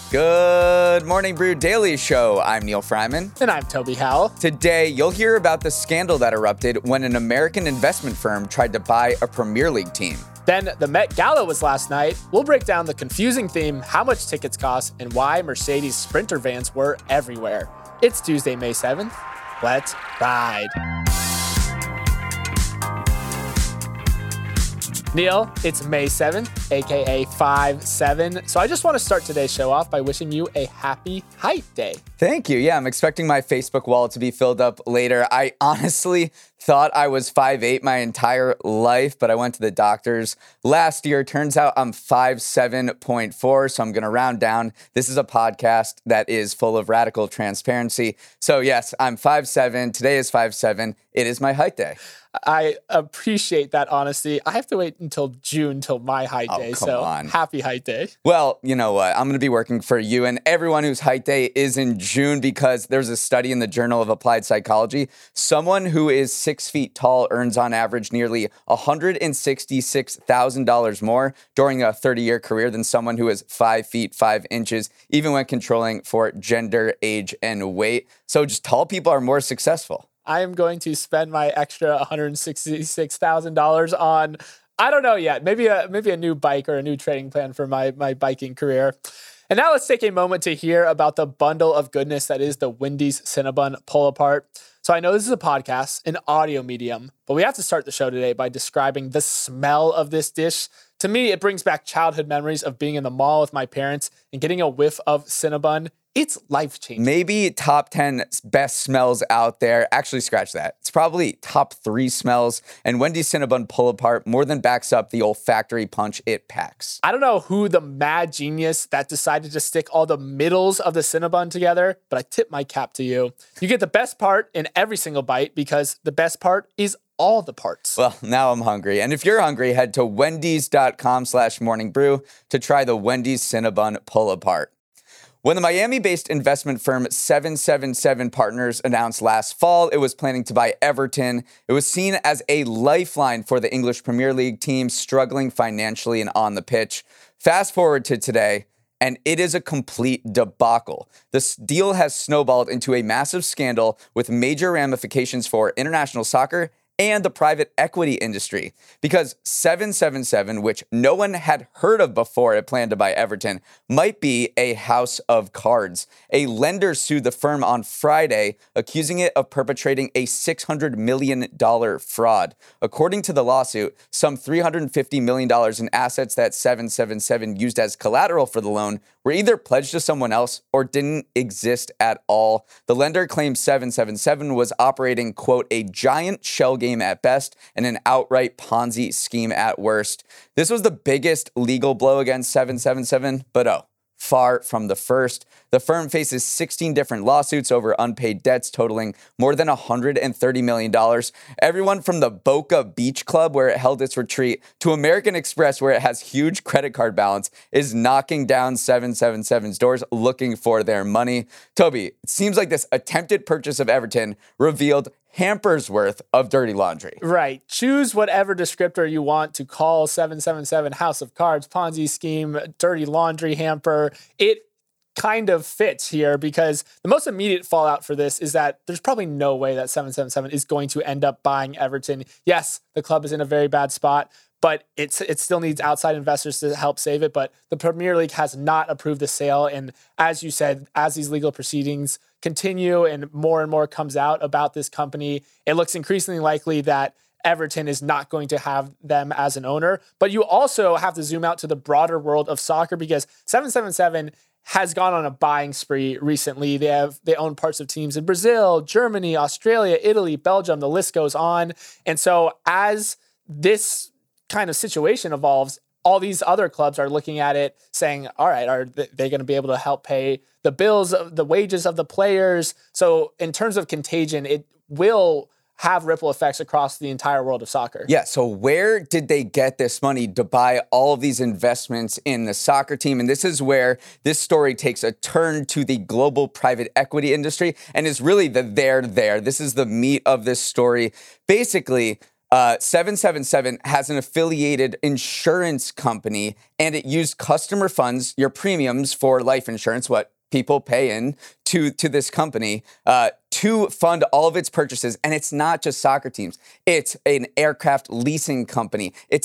Good morning, Brew Daily Show. I'm Neil Fryman. And I'm Toby Howell. Today, you'll hear about the scandal that erupted when an American investment firm tried to buy a Premier League team. Then the Met Gala was last night. We'll break down the confusing theme, how much tickets cost, and why Mercedes Sprinter vans were everywhere. It's Tuesday, May 7th. Let's ride. Neil, it's May 7th, aka 5-7. So I just want to start today's show off by wishing you a happy height day. Thank you. Yeah, I'm expecting my Facebook wall to be filled up later. I honestly thought I was 5'8" my entire life, but I went to the doctors last year. Turns out I'm 5'7.4, so I'm going to round down. This is a podcast that is full of radical transparency. So yes, I'm 5'7". Today is 5'7". It is my height day. I appreciate that honesty. I have to wait until June till my height day. So happy height day. Well, you know what? I'm going to be working for you and everyone whose height day is in June because there's a study in the Journal of Applied Psychology. Someone who is 6 feet tall earns on average nearly $166,000 more during a 30-year career than someone who is 5 feet 5 inches, even when controlling for gender, age, and weight. So just tall people are more successful. I am going to spend my extra $166,000 on, I don't know yet, maybe a new bike or a new training plan for my biking career. And now let's take a moment to hear about the bundle of goodness that is the Wendy's Cinnabon Pull-Apart. So I know this is a podcast, an audio medium, but we have to start the show today by describing the smell of this dish. To me, it brings back childhood memories of being in the mall with my parents and getting a whiff of Cinnabon. It's life-changing. Maybe top 10 best smells out there. Actually, scratch that. It's probably top 3 smells. And Wendy's Cinnabon Pull-Apart more than backs up the olfactory punch it packs. I don't know who the mad genius that decided to stick all the middles of the Cinnabon together, but I tip my cap to you. You get the best part in every single bite because the best part is all the parts. Well, now I'm hungry. And if you're hungry, head to wendys.com/morningbrew to try the Wendy's Cinnabon Pull-Apart. When the Miami-based investment firm 777 Partners announced last fall it was planning to buy Everton, it was seen as a lifeline for the English Premier League team struggling financially and on the pitch. Fast forward to today, and it is a complete debacle. This deal has snowballed into a massive scandal with major ramifications for international soccer and the private equity industry. Because 777, which no one had heard of before it planned to buy Everton, might be a house of cards. A lender sued the firm on Friday, accusing it of perpetrating a $600 million fraud. According to the lawsuit, some $350 million in assets that 777 used as collateral for the loan were either pledged to someone else or didn't exist at all. The lender claims 777 was operating, quote, a giant shell game at best and an outright Ponzi scheme at worst. This was the biggest legal blow against 777, but far from the first. The firm faces 16 different lawsuits over unpaid debts totaling more than $130 million. Everyone from the Boca Beach Club, where it held its retreat, to American Express, where it has huge credit card balance, is knocking down 777's doors looking for their money. Toby, it seems like this attempted purchase of Everton revealed hampers worth of dirty laundry. Right. Choose whatever descriptor you want to call 777 House of Cards, Ponzi scheme, dirty laundry hamper. It kind of fits here because the most immediate fallout for this is that there's probably no way that 777 is going to end up buying Everton. Yes, the club is in a very bad spot, but it still needs outside investors to help save it. But the Premier League has not approved the sale. And as you said, as these legal proceedings continue and more comes out about this company, it looks increasingly likely that Everton is not going to have them as an owner. But you also have to zoom out to the broader world of soccer because 777 has gone on a buying spree recently. They own parts of teams in Brazil, Germany, Australia, Italy, Belgium, the list goes on. And so as this kind of situation evolves, all these other clubs are looking at it saying, all right, are they going to be able to help pay the bills, the wages of the players? So in terms of contagion, it will have ripple effects across the entire world of soccer. Yeah, so where did they get this money to buy all of these investments in the soccer team? And this is where this story takes a turn to the global private equity industry and is really the there. This is the meat of this story. Basically, 777 has an affiliated insurance company, and it used customer funds, your premiums for life insurance, what people pay in to this company, to fund all of its purchases. And it's not just soccer teams. It's an aircraft leasing company. It's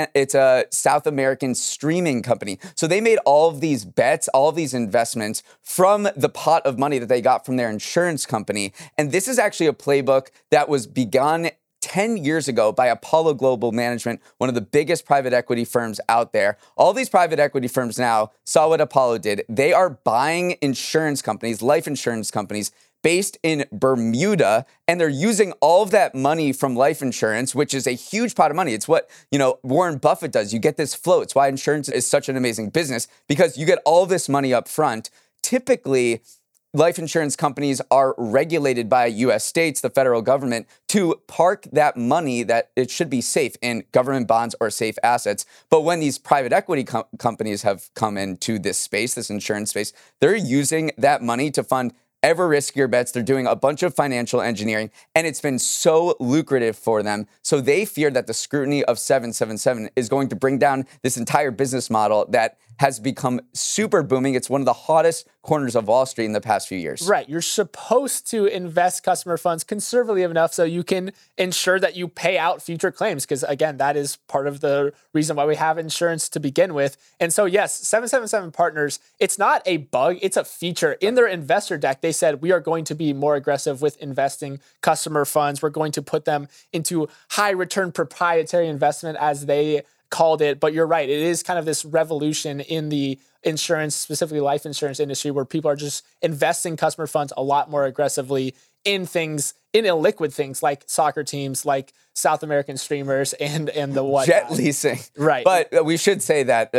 a South American streaming company. So they made all of these bets, all of these investments from the pot of money that they got from their insurance company. And this is actually a playbook that was begun 10 years ago by Apollo Global Management, one of the biggest private equity firms out there. All these private equity firms now saw what Apollo did. They are buying insurance companies, life insurance companies, based in Bermuda, and they're using all of that money from life insurance, which is a huge pot of money. It's what, Warren Buffett does. You get this flow. It's why insurance is such an amazing business, because you get all this money up front. Typically, life insurance companies are regulated by U.S. states, the federal government, to park that money that it should be safe in government bonds or safe assets. But when these private equity companies have come into this space, this insurance space, they're using that money to fund ever riskier bets. They're doing a bunch of financial engineering, and it's been so lucrative for them. So they fear that the scrutiny of 777 is going to bring down this entire business model that has become super booming. It's one of the hottest corners of Wall Street in the past few years. Right. You're supposed to invest customer funds conservatively enough so you can ensure that you pay out future claims. Because again, that is part of the reason why we have insurance to begin with. And so yes, 777 Partners, it's not a bug, it's a feature. In their investor deck, they said we are going to be more aggressive with investing customer funds. We're going to put them into high return proprietary investment, as they called it. But you're right, it is kind of this revolution in the insurance, specifically life insurance industry, where people are just investing customer funds a lot more aggressively in things, in illiquid things like soccer teams, like South American streamers, and the what jet leasing. Right. But we should say that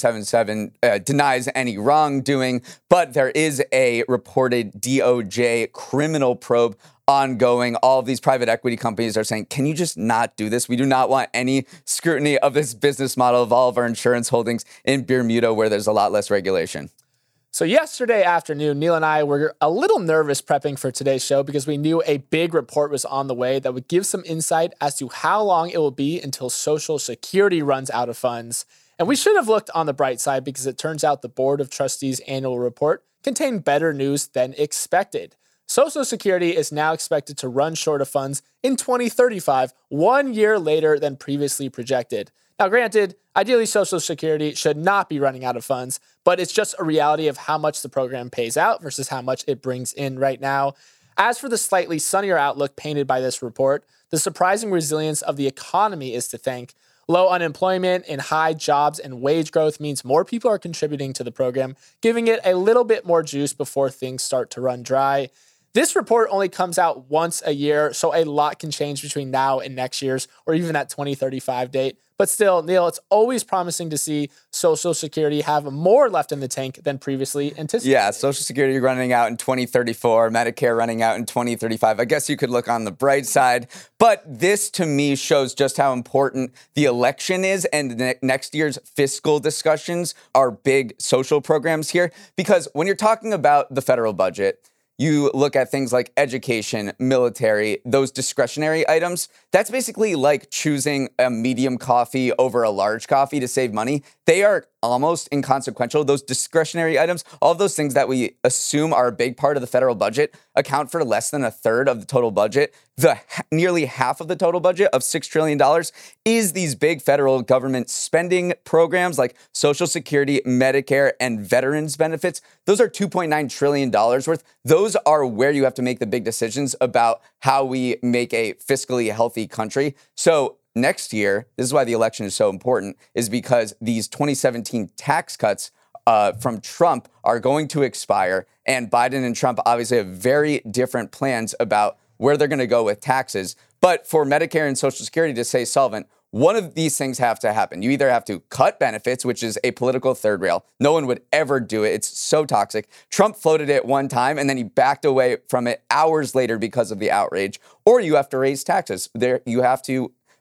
777 denies any wrongdoing, but there is a reported DOJ criminal probe ongoing. All of these private equity companies are saying, can you just not do this? We do not want any scrutiny of this business model of all of our insurance holdings in Bermuda, where there's a lot less regulation. So yesterday afternoon, Neil and I were a little nervous prepping for today's show because we knew a big report was on the way that would give some insight as to how long it will be until Social Security runs out of funds. And we should have looked on the bright side, because it turns out the Board of Trustees annual report contained better news than expected. Social Security is now expected to run short of funds in 2035, 1 year later than previously projected. Now, granted, ideally Social Security should not be running out of funds, but it's just a reality of how much the program pays out versus how much it brings in right now. As for the slightly sunnier outlook painted by this report, the surprising resilience of the economy is to thank. Low unemployment and high jobs and wage growth means more people are contributing to the program, giving it a little bit more juice before things start to run dry. This report only comes out once a year, so a lot can change between now and next year's, or even that 2035 date. But still, Neil, it's always promising to see Social Security have more left in the tank than previously anticipated. Yeah, Social Security running out in 2034, Medicare running out in 2035. I guess you could look on the bright side. But this, to me, shows just how important the election is, and next year's fiscal discussions are big social programs here. Because when you're talking about the federal budget, you look at things like education, military, those discretionary items. That's basically like choosing a medium coffee over a large coffee to save money. They are almost inconsequential. Those discretionary items, all of those things that we assume are a big part of the federal budget, account for less than a third of the total budget. Nearly half of the total budget of $6 trillion is these big federal government spending programs like Social Security, Medicare, and veterans benefits. Those are $2.9 trillion worth. Those are where you have to make the big decisions about how we make a fiscally healthy country. So next year, this is why the election is so important, is because these 2017 tax cuts from Trump are going to expire. And Biden and Trump obviously have very different plans about where they're going to go with taxes. But for Medicare and Social Security to stay solvent, one of these things have to happen. You either have to cut benefits, which is a political third rail. No one would ever do it. It's so toxic. Trump floated it one time, and then he backed away from it hours later because of the outrage. Or you have to raise taxes. You have to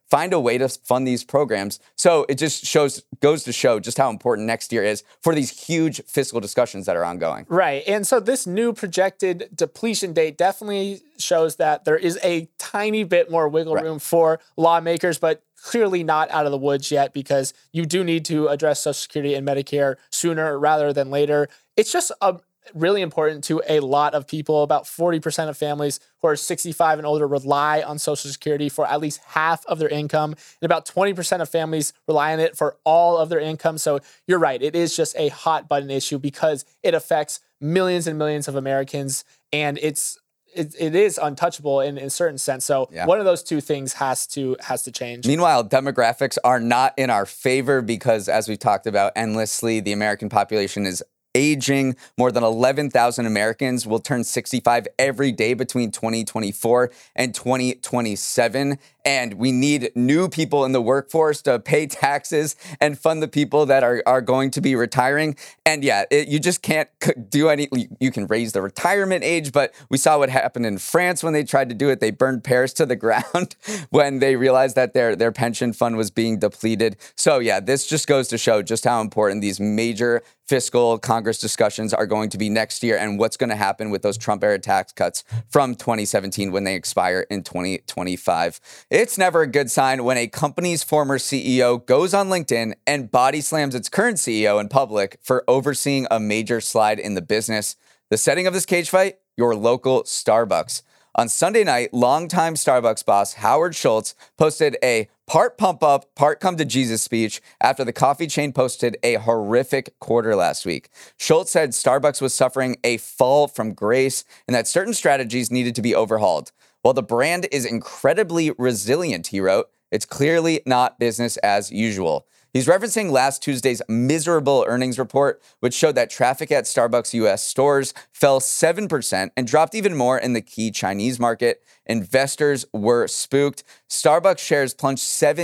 find a way to fund these programs. So it just goes to show just how important next year is for these huge fiscal discussions that are ongoing. Right. And so this new projected depletion date definitely shows that there is a tiny bit more wiggle room for lawmakers, but clearly not out of the woods yet, because you do need to address Social Security and Medicare sooner rather than later. It's just really important to a lot of people. About 40% of families who are 65 and older rely on Social Security for at least half of their income, and about 20% of families rely on it for all of their income. So you're right, it is just a hot button issue because it affects millions and millions of Americans, and it is untouchable in a certain sense. So one of those two things has to change. Meanwhile, demographics are not in our favor because, as we've talked about endlessly, the American population is aging. More than 11,000 Americans will turn 65 every day between 2024 and 2027. And we need new people in the workforce to pay taxes and fund the people that are going to be retiring. And you just can't do any. You can raise the retirement age, but we saw what happened in France when they tried to do it. They burned Paris to the ground when they realized that their pension fund was being depleted. So this just goes to show just how important these major fiscal Congress discussions are going to be next year and what's going to happen with those Trump-era tax cuts from 2017 when they expire in 2025. It's never a good sign when a company's former CEO goes on LinkedIn and body slams its current CEO in public for overseeing a major slide in the business. The setting of this cage fight? Your local Starbucks. On Sunday night, longtime Starbucks boss Howard Schultz posted a part pump up, part come to Jesus speech after the coffee chain posted a horrific quarter last week. Schultz said Starbucks was suffering a fall from grace and that certain strategies needed to be overhauled. While the brand is incredibly resilient, he wrote, it's clearly not business as usual. He's referencing last Tuesday's miserable earnings report, which showed that traffic at Starbucks U.S. stores fell 7% and dropped even more in the key Chinese market. Investors were spooked. Starbucks shares plunged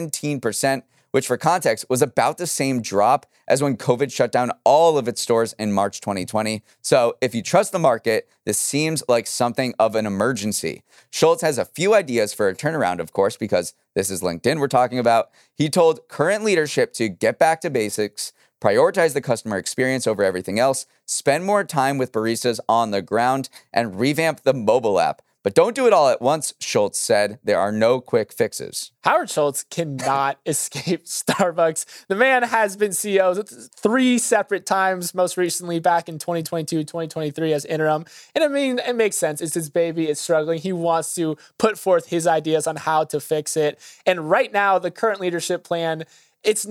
17%, which for context was about the same drop as when COVID shut down all of its stores in March 2020. So if you trust the market, this seems like something of an emergency. Schultz has a few ideas for a turnaround, of course, because this is LinkedIn we're talking about. He told current leadership to get back to basics, prioritize the customer experience over everything else, spend more time with baristas on the ground, and revamp the mobile app. But don't do it all at once, Schultz said. There are no quick fixes. Howard Schultz cannot escape Starbucks. The man has been CEO 3 separate times, most recently back in 2022, 2023 as interim. And I mean, it makes sense. It's his baby. It's struggling. He wants to put forth his ideas on how to fix it. And right now, the current leadership plan, he's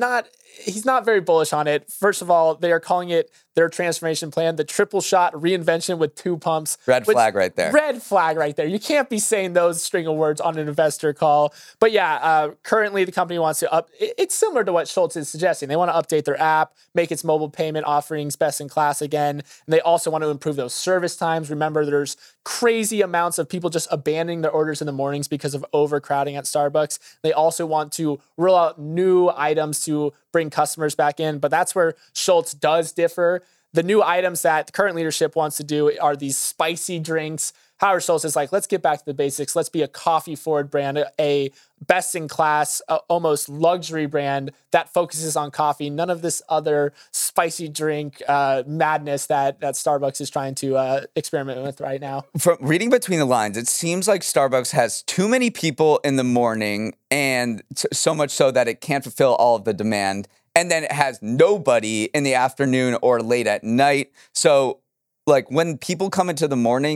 not very bullish on it. First of all, they are calling it their transformation plan, the triple shot reinvention with 2 pumps. Red flag right there. Red flag right there. You can't be saying those string of words on an investor call. But currently the company wants to it's similar to what Schultz is suggesting. They want to update their app, make its mobile payment offerings best in class again. And they also want to improve those service times. Remember, there's crazy amounts of people just abandoning their orders in the mornings because of overcrowding at Starbucks. They also want to roll out new items to bring customers back in, but that's where Schultz does differ. The new items that the current leadership wants to do are these spicy drinks. Howard Schultz is like, let's get back to the basics. Let's be a coffee-forward brand, a best-in-class, almost luxury brand that focuses on coffee. None of this other spicy drink madness that Starbucks is trying to experiment with right now. From reading between the lines, it seems like Starbucks has too many people in the morning, and so much so that it can't fulfill all of the demand. And then it has nobody in the afternoon or late at night. So like when people come into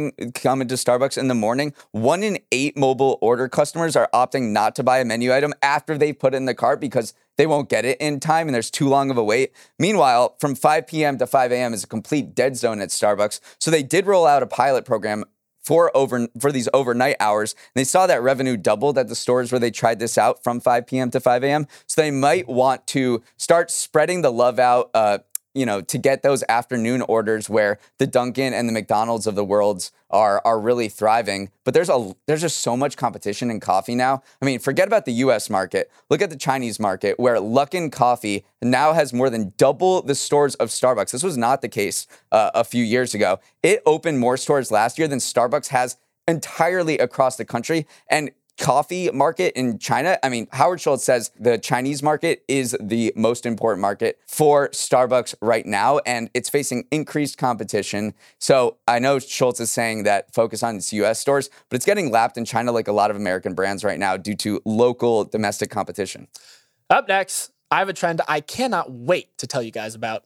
Starbucks in the morning, 1 in 8 mobile order customers are opting not to buy a menu item after they put it in the cart because they won't get it in time and there's too long of a wait. Meanwhile, from 5 p.m. to 5 a.m. is a complete dead zone at Starbucks. So they did roll out a pilot program for these overnight hours. And they saw that revenue doubled at the stores where they tried this out from 5 p.m. to 5 a.m. So they might want to start spreading the love out, to get those afternoon orders where the Dunkin' and the McDonald's of the world are really thriving. But there's just so much competition in coffee now. I mean, forget about the U.S. market. Look at the Chinese market where Luckin Coffee now has more than double the stores of Starbucks. This was not the case a few years ago. It opened more stores last year than Starbucks has entirely across the country. And coffee market in China, I mean, Howard Schultz says the Chinese market is the most important market for Starbucks right now, and it's facing increased competition. So I know Schultz is saying that focus on its U.S. stores, but it's getting lapped in China like a lot of American brands right now due to local domestic competition. Up next, I have a trend I cannot wait to tell you guys about.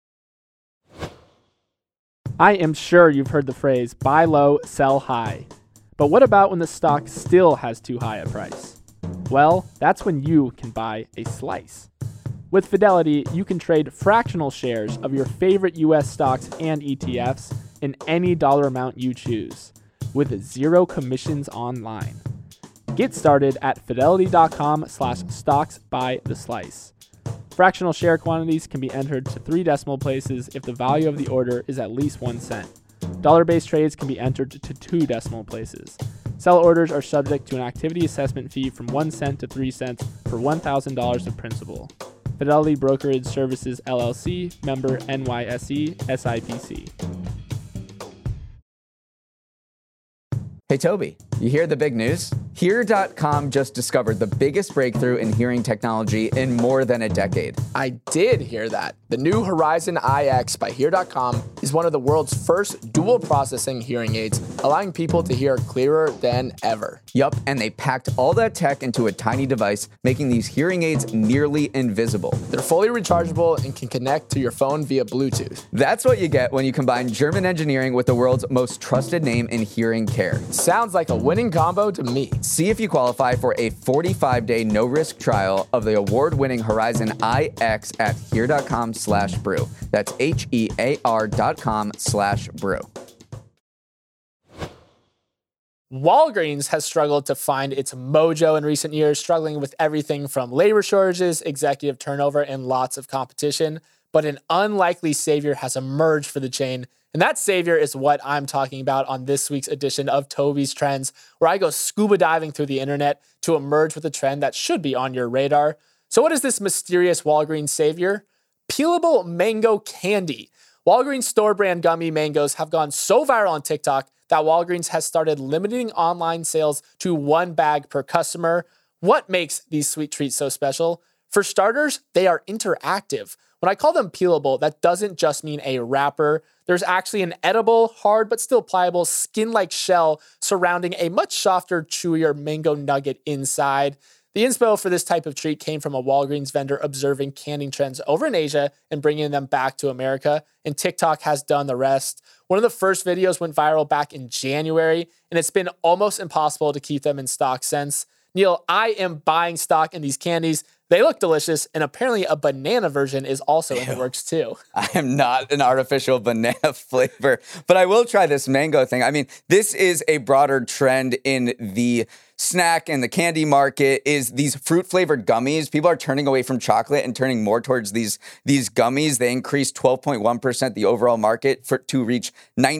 I am sure you've heard the phrase, buy low, sell high. But what about when the stock still has too high a price? Well, that's when you can buy a slice. With Fidelity, you can trade fractional shares of your favorite US stocks and ETFs in any dollar amount you choose, with zero commissions online. Get started at fidelity.com/stocks by the slice. Fractional share quantities can be entered to 3 decimal places if the value of the order is at least 1 cent. Dollar-based trades can be entered to 2 decimal places. Sell orders are subject to an activity assessment fee from 1 cent to 3 cents for $1,000 of principal. Fidelity Brokerage Services, LLC, member NYSE, SIPC. Hey, Toby, you hear the big news? Hear.com just discovered the biggest breakthrough in hearing technology in more than a decade. I did hear that. The new Horizon iX by Hear.com is one of the world's first dual processing hearing aids, allowing people to hear clearer than ever. Yup, and they packed all that tech into a tiny device, making these hearing aids nearly invisible. They're fully rechargeable and can connect to your phone via Bluetooth. That's what you get when you combine German engineering with the world's most trusted name in hearing care. Sounds like a winning combo to me. See if you qualify for a 45-day no-risk trial of the award-winning Horizon iX at hear.com/brew. That's HEAR.com/brew. Walgreens has struggled to find its mojo in recent years, struggling with everything from labor shortages, executive turnover, and lots of competition. But an unlikely savior has emerged for the chain. And that savior is what I'm talking about on this week's edition of Toby's Trends, where I go scuba diving through the internet to emerge with a trend that should be on your radar. So what is this mysterious Walgreens savior? Peelable mango candy. Walgreens store brand gummy mangoes have gone so viral on TikTok that Walgreens has started limiting online sales to 1 bag per customer. What makes these sweet treats so special? For starters, they are interactive. When I call them peelable, that doesn't just mean a wrapper. There's actually an edible, hard but still pliable, skin-like shell surrounding a much softer, chewier mango nugget inside. The inspo for this type of treat came from a Walgreens vendor observing canning trends over in Asia and bringing them back to America, and TikTok has done the rest. One of the first videos went viral back in January, and it's been almost impossible to keep them in stock since. Neil, I am buying stock in these candies. They look delicious, and apparently a banana version is also in the works too. I am not an artificial banana flavor, but I will try this mango thing. I mean, this is a broader trend in the snack and the candy market, is these fruit-flavored gummies. People are turning away from chocolate and turning more towards these gummies. They increased 12.1% the overall market to reach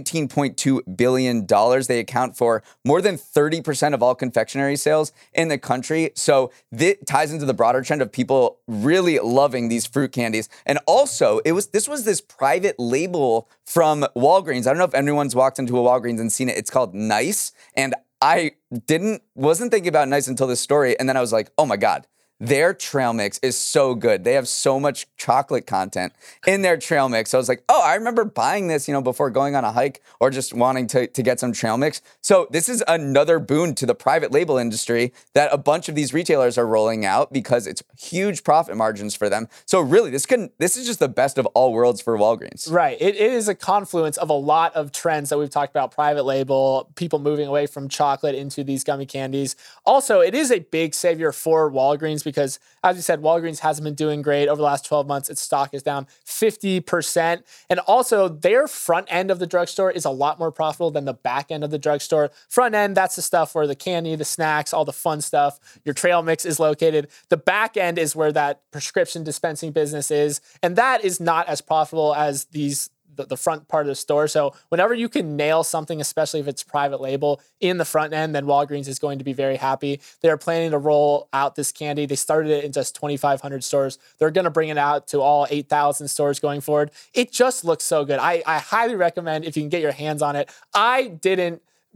$19.2 billion. They account for more than 30% of all confectionery sales in the country. So this ties into the broader trend of people really loving these fruit candies. And also, this was this private label from Walgreens. I don't know if anyone's walked into a Walgreens and seen it. It's called Nice. And I wasn't thinking about Nice until this story. And then I was like, oh my God, their trail mix is so good. They have so much chocolate content in their trail mix. So I was like, oh, I remember buying this, before going on a hike or just wanting to get some trail mix. So this is another boon to the private label industry that a bunch of these retailers are rolling out because it's huge profit margins for them. So really, this is just the best of all worlds for Walgreens. Right. It is a confluence of a lot of trends that we've talked about: private label, people moving away from chocolate into these gummy candies. Also, it is a big savior for Walgreens because, as you said, Walgreens hasn't been doing great. Over the last 12 months, its stock is down 50%. And also, their front end of the drugstore is a lot more profitable than the back end of the drugstore. Front end, that's the stuff where the candy, the snacks, all the fun stuff, your trail mix is located. The back end is where that prescription dispensing business is. And that is not as profitable as the front part of the store. So whenever you can nail something, especially if it's private label, in the front end, then Walgreens is going to be very happy. They're planning to roll out this candy. They started it in just 2,500 stores. They're going to bring it out to all 8,000 stores going forward. It just looks so good. I highly recommend if you can get your hands on it. I didn't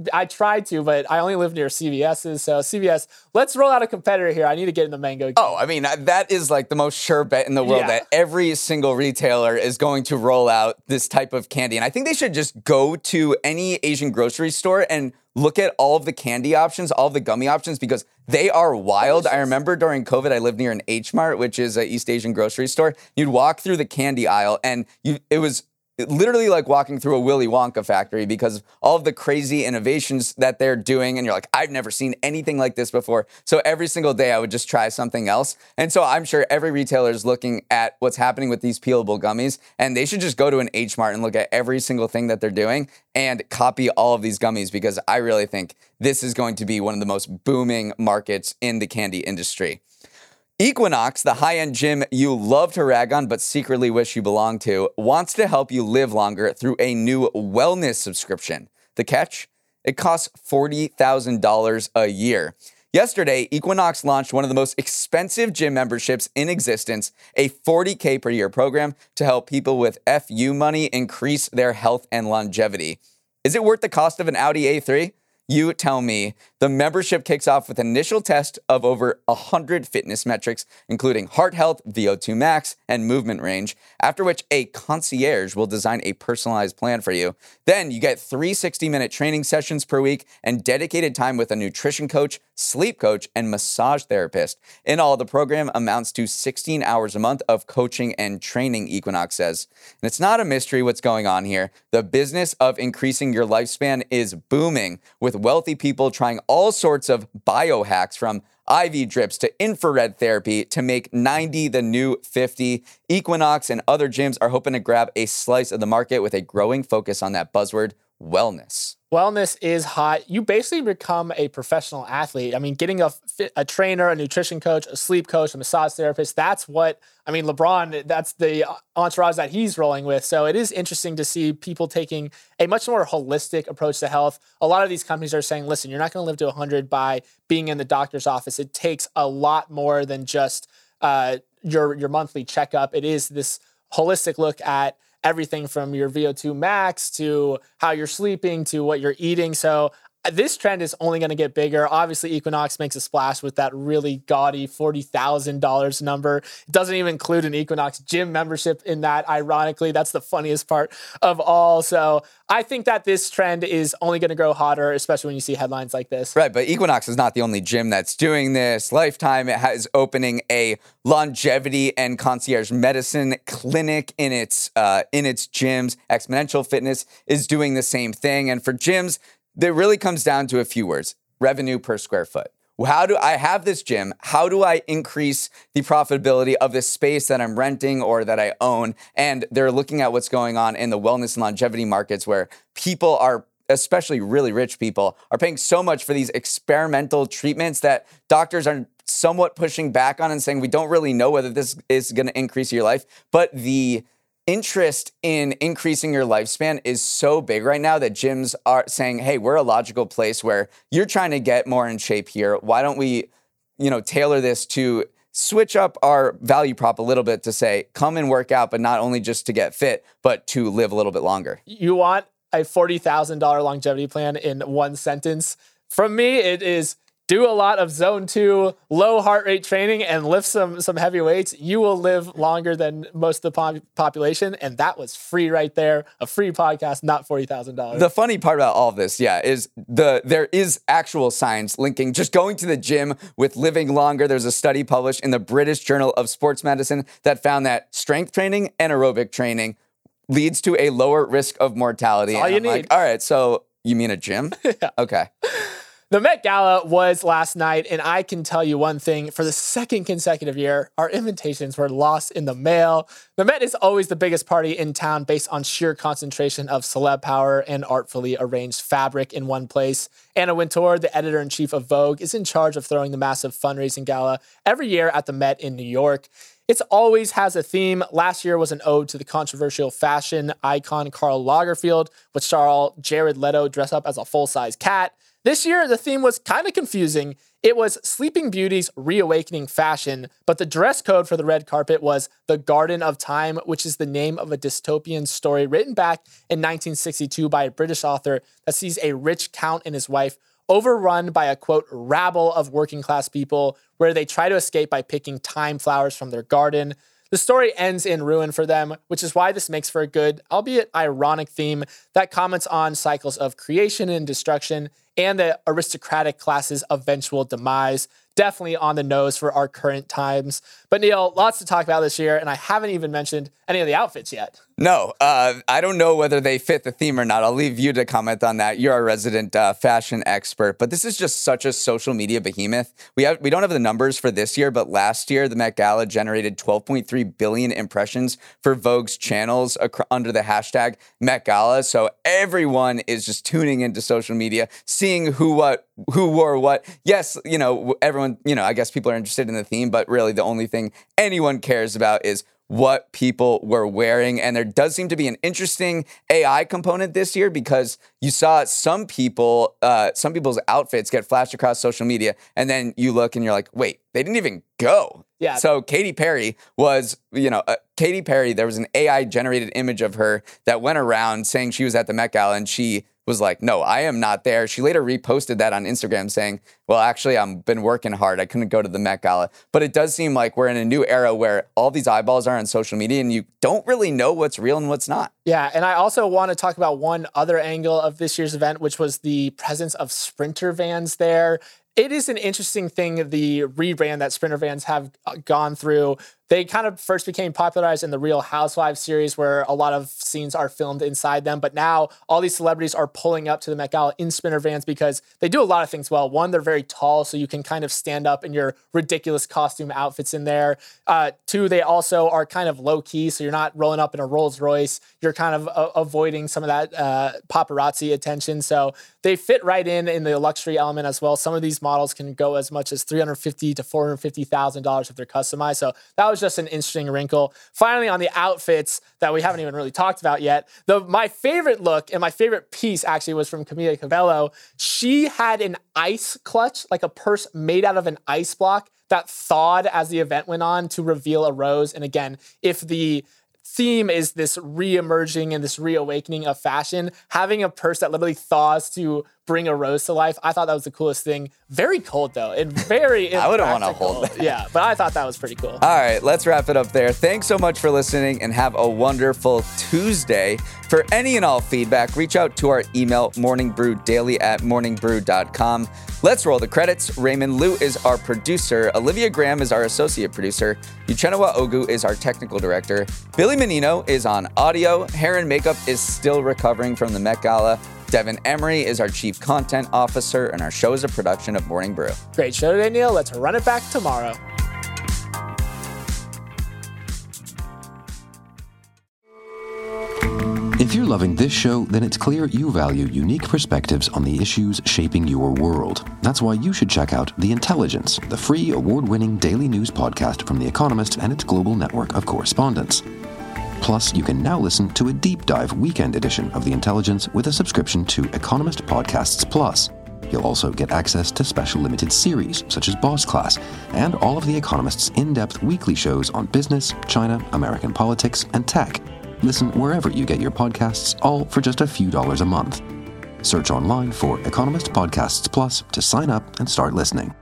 I tried to, but I only live near CVS's. So CVS, let's roll out a competitor here. I need to get in the mango game. Oh, I mean, that is like the most sure bet in the world that every single retailer is going to roll out this type of candy. And I think they should just go to any Asian grocery store and look at all of the candy options, all of the gummy options, because they are wild. I remember during COVID, I lived near an H Mart, which is an East Asian grocery store. You'd walk through the candy aisle and it was literally like walking through a Willy Wonka factory because of all of the crazy innovations that they're doing. And you're like, I've never seen anything like this before. So every single day I would just try something else. And so I'm sure every retailer is looking at what's happening with these peelable gummies, and they should just go to an H Mart and look at every single thing that they're doing and copy all of these gummies, because I really think this is going to be one of the most booming markets in the candy industry. Equinox, the high-end gym you love to rag on but secretly wish you belonged to, wants to help you live longer through a new wellness subscription. The catch? It costs $40,000 a year. Yesterday, Equinox launched one of the most expensive gym memberships in existence, a $40K per year program to help people with FU money increase their health and longevity. Is it worth the cost of an Audi A3? You tell me. The membership kicks off with an initial test of over 100 fitness metrics, including heart health, VO2 max, and movement range, after which a concierge will design a personalized plan for you. Then you get 3 60-minute training sessions per week and dedicated time with a nutrition coach, sleep coach, and massage therapist. In all, the program amounts to 16 hours a month of coaching and training, Equinox says. And it's not a mystery what's going on here. The business of increasing your lifespan is booming, with wealthy people trying all sorts of biohacks, from IV drips to infrared therapy, to make 90 the new 50. Equinox and other gyms are hoping to grab a slice of the market with a growing focus on that buzzword, wellness. Wellness is hot. You basically become a professional athlete. I mean, getting a trainer, a nutrition coach, a sleep coach, a massage therapist, that's what, I mean, LeBron, that's the entourage that he's rolling with. So it is interesting to see people taking a much more holistic approach to health. A lot of these companies are saying, listen, you're not going to live to 100 by being in the doctor's office. It takes a lot more than just your monthly checkup. It is this holistic look at everything from your VO2 max to how you're sleeping to what you're eating. So this trend is only going to get bigger. Obviously, Equinox makes a splash with that really gaudy $40,000 number. It doesn't even include an Equinox gym membership in that. Ironically, that's the funniest part of all. So I think that this trend is only going to grow hotter, especially when you see headlines like this. Right, but Equinox is not the only gym that's doing this. Lifetime is opening a longevity and concierge medicine clinic in its gyms. Exponential Fitness is doing the same thing. And for gyms, it really comes down to a few words: revenue per square foot. How do I have this gym? How do I increase the profitability of this space that I'm renting or that I own? And they're looking at what's going on in the wellness and longevity markets, where people are, especially really rich people, are paying so much for these experimental treatments that doctors are somewhat pushing back on and saying, we don't really know whether this is going to increase your life. But the interest in increasing your lifespan is so big right now that gyms are saying, hey, we're a logical place where you're trying to get more in shape here. Why don't we, tailor this to switch up our value prop a little bit to say, come and work out, but not only just to get fit, but to live a little bit longer. You want a $40,000 longevity plan in one sentence? From me, it is: do a lot of zone 2, low heart rate training and lift some heavy weights. You will live longer than most of the population. And that was free right there. A free podcast, not $40,000. The funny part about all of this, is there is actual science linking just going to the gym with living longer. There's a study published in the British Journal of Sports Medicine that found that strength training and aerobic training leads to a lower risk of mortality. That's all you need. Like, all right, so you mean a gym? Yeah. Okay. The Met Gala was last night, and I can tell you one thing: for the second consecutive year, our invitations were lost in the mail. The Met is always the biggest party in town based on sheer concentration of celeb power and artfully arranged fabric in one place. Anna Wintour, the editor-in-chief of Vogue, is in charge of throwing the massive fundraising gala every year at the Met in New York. It always has a theme. Last year was an ode to the controversial fashion icon Karl Lagerfeld, which saw Jared Leto dress up as a full-size cat. This year, the theme was kind of confusing. It was Sleeping Beauty's reawakening fashion, but the dress code for the red carpet was The Garden of Time, which is the name of a dystopian story written back in 1962 by a British author that sees a rich count and his wife overrun by a, quote, rabble of working class people where they try to escape by picking thyme flowers from their garden. The story ends in ruin for them, which is why this makes for a good, albeit ironic theme that comments on cycles of creation and destruction and the aristocratic class's eventual demise. Definitely on the nose for our current times. But Neil, lots to talk about this year, and I haven't even mentioned any of the outfits yet. No, I don't know whether they fit the theme or not. I'll leave you to comment on that. You're our resident fashion expert, but this is just such a social media behemoth. We don't have the numbers for this year, but last year the Met Gala generated 12.3 billion impressions for Vogue's channels under the hashtag Met Gala. So everyone is just tuning into social media, seeing who wore what. Yes, everyone, I guess people are interested in the theme, but really the only thing anyone cares about is what people were wearing. And there does seem to be an interesting AI component this year because you saw some people's outfits get flashed across social media. And then you look and you're like, wait, they didn't even go. Yeah. So Katy Perry was, there was an AI generated image of her that went around saying she was at the Met Gala, and she was like, no, I am not there. She later reposted that on Instagram saying, well, actually, I've been working hard. I couldn't go to the Met Gala. But it does seem like we're in a new era where all these eyeballs are on social media and you don't really know what's real and what's not. Yeah, and I also want to talk about one other angle of this year's event, which was the presence of Sprinter vans there. It is an interesting thing, the rebrand that Sprinter vans have gone through. They kind of first became popularized in the Real Housewives series where a lot of scenes are filmed inside them. But now all these celebrities are pulling up to the Met Gala in Sprinter vans because they do a lot of things well. One, they're very tall, so you can kind of stand up in your ridiculous costume outfits in there. Two, they also are kind of low key, so you're not rolling up in a Rolls Royce. You're kind of avoiding some of that paparazzi attention. So they fit right in the luxury element as well. Some of these models can go as much as $350,000 to $450,000 if they're customized. So that was just an interesting wrinkle. Finally, on the outfits that we haven't even really talked about yet, my favorite look and my favorite piece actually was from Camila Cabello. She had an ice clutch, like a purse made out of an ice block that thawed as the event went on to reveal a rose. And again, if the theme is this re-emerging and this reawakening of fashion, having a purse that literally thaws to bring a rose to life, I thought that was the coolest thing. Very cold though, and very I wouldn't want to hold that. Yeah, but I thought that was pretty cool. All right, let's wrap it up there. Thanks so much for listening and have a wonderful Tuesday. For any and all feedback, reach out to our email, morningbrewdaily@morningbrew.com. Let's roll the credits. Raymond Liu is our producer. Olivia Graham is our associate producer. Uchenna Ogu is our technical director. Billy Menino is on audio. Hair and makeup is still recovering from the Met Gala. Devin Emery is our chief content officer, and our show is a production of Morning Brew. Great show today, Neil. Let's run it back tomorrow. If you're loving this show, then it's clear you value unique perspectives on the issues shaping your world. That's why you should check out The Intelligence, the free award-winning daily news podcast from The Economist and its global network of correspondents. Plus, you can now listen to a deep dive weekend edition of The Intelligence with a subscription to Economist Podcasts Plus. You'll also get access to special limited series, such as Boss Class, and all of The Economist's in-depth weekly shows on business, China, American politics, and tech. Listen wherever you get your podcasts, all for just a few dollars a month. Search online for Economist Podcasts Plus to sign up and start listening.